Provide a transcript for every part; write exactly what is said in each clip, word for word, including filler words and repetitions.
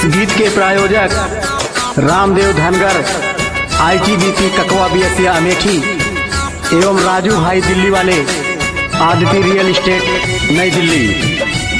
गीत के प्रायोजक रामदेव धनगर, आईटीबीपी ककवा बियसिया अमेठी एवं राजू भाई दिल्ली वाले, आदित्य रियल एस्टेट नई दिल्ली।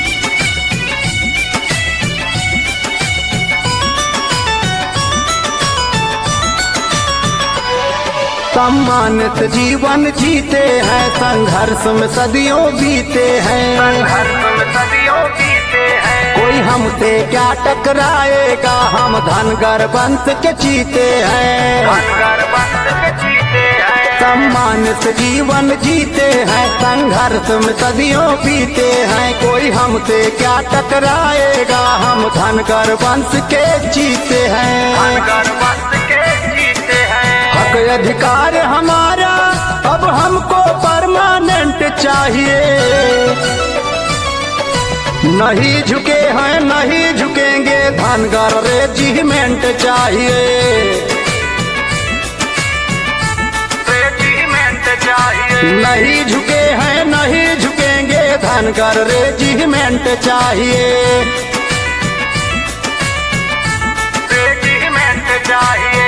सम्मानित जीवन जीते हैं, संघर्ष में सदियों बीते हैं, संघर्ष में सदियों बीते हैं। कोई हमसे क्या टकराएगा, हम धनगर वंश के चीते हैं, धनगर वंश के जीते हैं। सम्मानित जीवन जीते हैं, संघर्ष में सदियों बीते हैं, कोई हमसे क्या टकराएगा, हम धनगर वंश के जीते हैं, धनगर वंश के जीते हैं। हक अधिकार हमारा अब हमको परमानेंट चाहिए, नहीं झुके हैं नहीं झुकेंगे, धनगर रेजिमेंट चाहिए, रेजिमेंट चाहिए। नहीं झुके हैं नहीं झुकेंगे, धनगर रेजिमेंट चाहिए, रेजिमेंट चाहिए।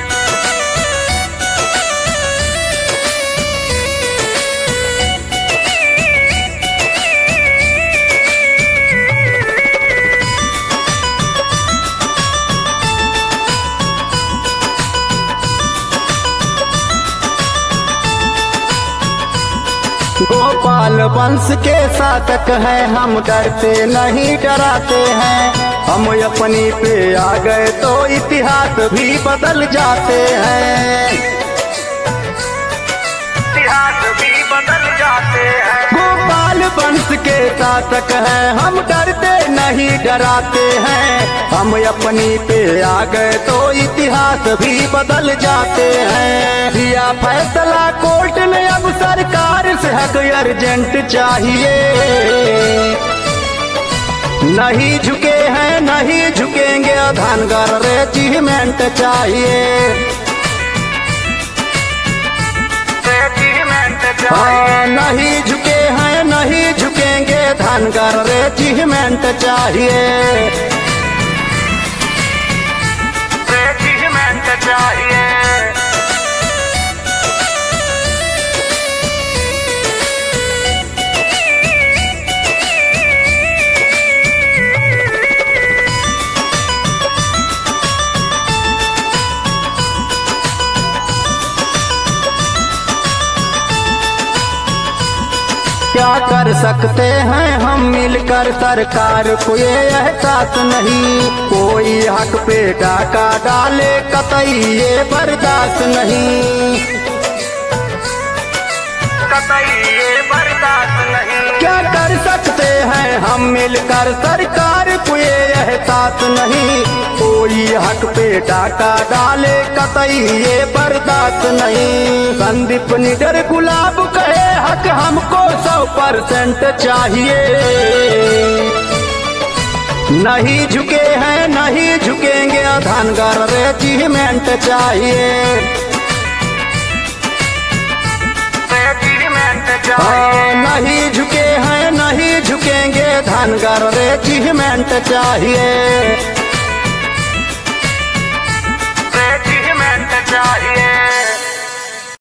गोपाल वंश के शासक हैं, हम डरते नहीं डराते हैं, हम अपनी पे आ गए तो इतिहास भी बदल जाते हैं, इतिहास भी बदल जाते हैं। गोपाल वंश के शासक हैं, हम डरते नहीं डराते हैं, हम अपनी पे आ गए तो इतिहास भी बदल जाते हैं, दिया फैसला कोर्ट ने अब सरकार से हक अर्जेंट चाहिए, नहीं झुके हैं नहीं झुकेंगे, धनगर रेजिमेंट चाहिए, रेजिमेंट हाँ, चाहिए। नहीं झुके हैं नहीं झुकेंगे, धनगर रेजिमेंट चाहिए, रेजिमेंट चाहिए। क्या कर सकते हैं हम मिलकर, सरकार को ये एहसास नहीं, कोई हक पे डाका डाले कतई ये बर्दाश्त नहीं, कतई ये बर्दाश्त नहीं। क्या कर सकते हैं हम मिलकर, सरकार को ये एहसास नहीं, कोई हक पे डाका डाले कतई ये बर्दाश्त नहीं, संदीप निडर गुलाब कहे हक हमको सौ परसेंट चाहिए, नहीं झुके हैं नहीं झुकेंगे, धनगर रेजिमेंट चाहिए, रेजिमेंट हाँ, चाहिए। नहीं झुके हैं नहीं झुकेंगे, धनगर रेजिमेंट चाहिए, रेजिमेंट चाहिए।